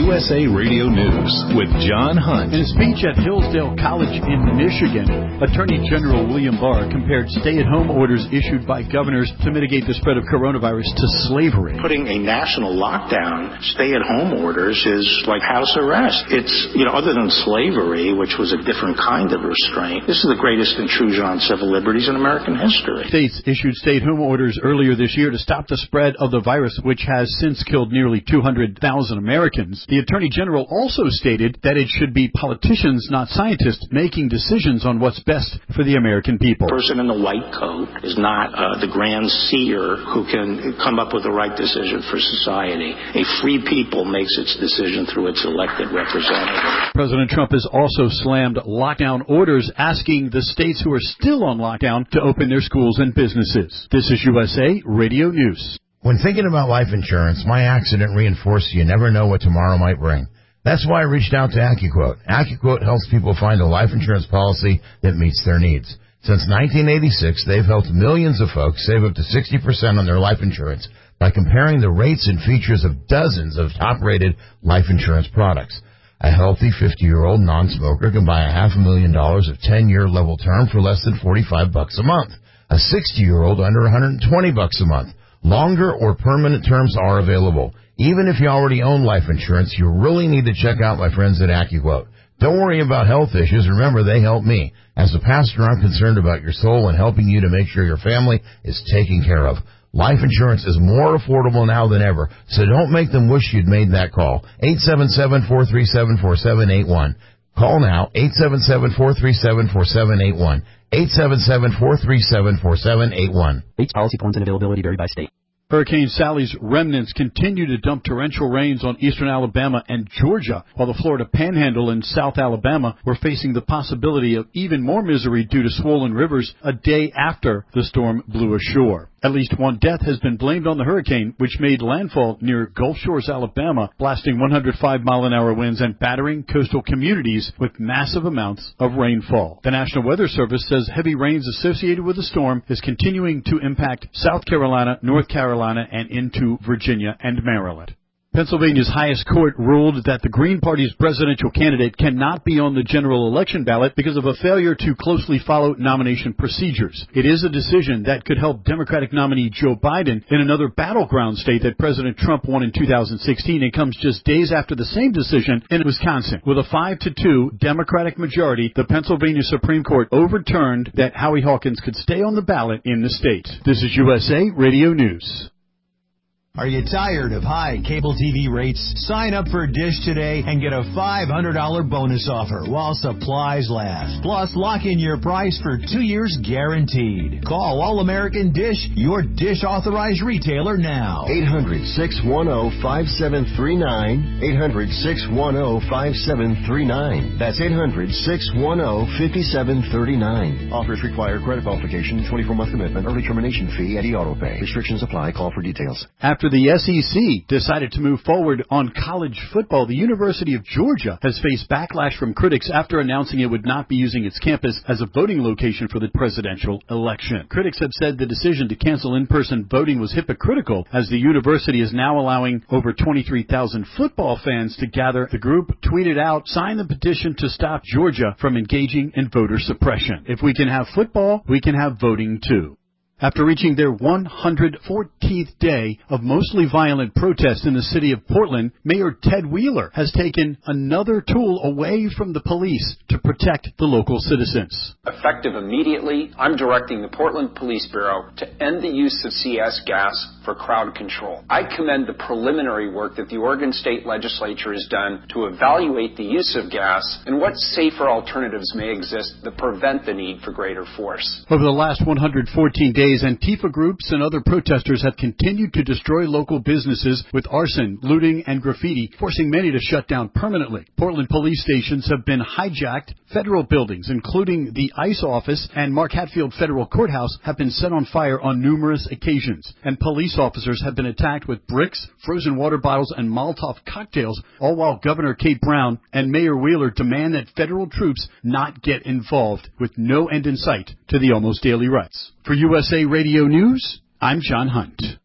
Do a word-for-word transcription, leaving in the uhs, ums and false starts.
U S A Radio News with John Hunt. In a speech at Hillsdale College in Michigan, Attorney General William Barr compared stay-at-home orders issued by governors to mitigate the spread of coronavirus to slavery. Putting a national lockdown, stay-at-home orders, is like house arrest. It's, you know, other than slavery, which was a different kind of restraint, this is the greatest intrusion on civil liberties in American history. States issued stay-at-home orders earlier this year to stop the spread of the virus, which has since killed nearly two hundred thousand Americans. The Attorney General also stated that it should be politicians, not scientists, making decisions on what's best for the American people. The person in the white coat is not uh, the grand seer who can come up with the right decision for society. A free people makes its decision through its elected representative. President Trump has also slammed lockdown orders, asking the states who are still on lockdown to open their schools and businesses. This is U S A Radio News. When thinking about life insurance, my accident reinforced you never know what tomorrow might bring. That's why I reached out to AccuQuote. AccuQuote helps people find a life insurance policy that meets their needs. Since nineteen eighty-six, they've helped millions of folks save up to sixty percent on their life insurance by comparing the rates and features of dozens of top-rated life insurance products. A healthy fifty-year-old non-smoker can buy a half a million dollars of ten-year level term for less than forty-five bucks a month. A sixty-year-old under one hundred twenty bucks a month. Longer or permanent terms are available. Even if you already own life insurance, you really need to check out my friends at AccuQuote. Don't worry about health issues. Remember, they help me. As a pastor, I'm concerned about your soul and helping you to make sure your family is taken care of. Life insurance is more affordable now than ever, so don't make them wish you'd made that call. eight seven seven, four three seven, four seven eight one. Call now, eight seven seven, four three seven, four seven eight one. eight seven seven, four three seven, four seven eight one. Rates, policy forms, and availability vary by state. Hurricane Sally's remnants continue to dump torrential rains on eastern Alabama and Georgia, while the Florida Panhandle and South Alabama were facing the possibility of even more misery due to swollen rivers a day after the storm blew ashore. At least one death has been blamed on the hurricane, which made landfall near Gulf Shores, Alabama, blasting one hundred five mile an hour winds and battering coastal communities with massive amounts of rainfall. The National Weather Service says heavy rains associated with the storm is continuing to impact South Carolina, North Carolina, and into Virginia and Maryland. Pennsylvania's highest court ruled that the Green Party's presidential candidate cannot be on the general election ballot because of a failure to closely follow nomination procedures. It is a decision that could help Democratic nominee Joe Biden in another battleground state that President Trump won in two thousand sixteen, and comes just days after the same decision in Wisconsin. With a five to two Democratic majority, the Pennsylvania Supreme Court overturned that Howie Hawkins could stay on the ballot in the state. This is U S A Radio News. Are you tired of high cable T V rates? Sign up for Dish today and get a five hundred dollars bonus offer while supplies last. Plus, lock in your price for two years guaranteed. Call All-American Dish, your Dish authorized retailer now. eight hundred, six one zero, five seven three nine. eight hundred, six one zero, five seven three nine. That's eight hundred, six one zero, five seven three nine. Offers require credit verification, twenty-four month commitment, early termination fee, and e-auto pay. Restrictions apply. Call for details. After the S E C decided to move forward on college football, the University of Georgia has faced backlash from critics after announcing it would not be using its campus as a voting location for the presidential election. Critics have said the decision to cancel in-person voting was hypocritical, as the university is now allowing over twenty-three thousand football fans to gather. The group tweeted out, "Sign the petition to stop Georgia from engaging in voter suppression. If we can have football, we can have voting too." After reaching their one hundred fourteenth day of mostly violent protests in the city of Portland, Mayor Ted Wheeler has taken another tool away from the police to protect the local citizens. Effective immediately, I'm directing the Portland Police Bureau to end the use of C S gas for crowd control. I commend the preliminary work that the Oregon State Legislature has done to evaluate the use of gas and what safer alternatives may exist that prevent the need for greater force. Over the last one hundred fourteen days, Antifa groups and other protesters have continued to destroy local businesses with arson, looting, and graffiti, forcing many to shut down permanently. Portland police stations have been hijacked. Federal buildings, including the ICE office and Mark Hatfield Federal Courthouse, have been set on fire on numerous occasions. And police officers have been attacked with bricks, frozen water bottles, and Molotov cocktails, all while Governor Kate Brown and Mayor Wheeler demand that federal troops not get involved, with no end in sight to the almost daily riots. For U S A Radio News, I'm John Hunt.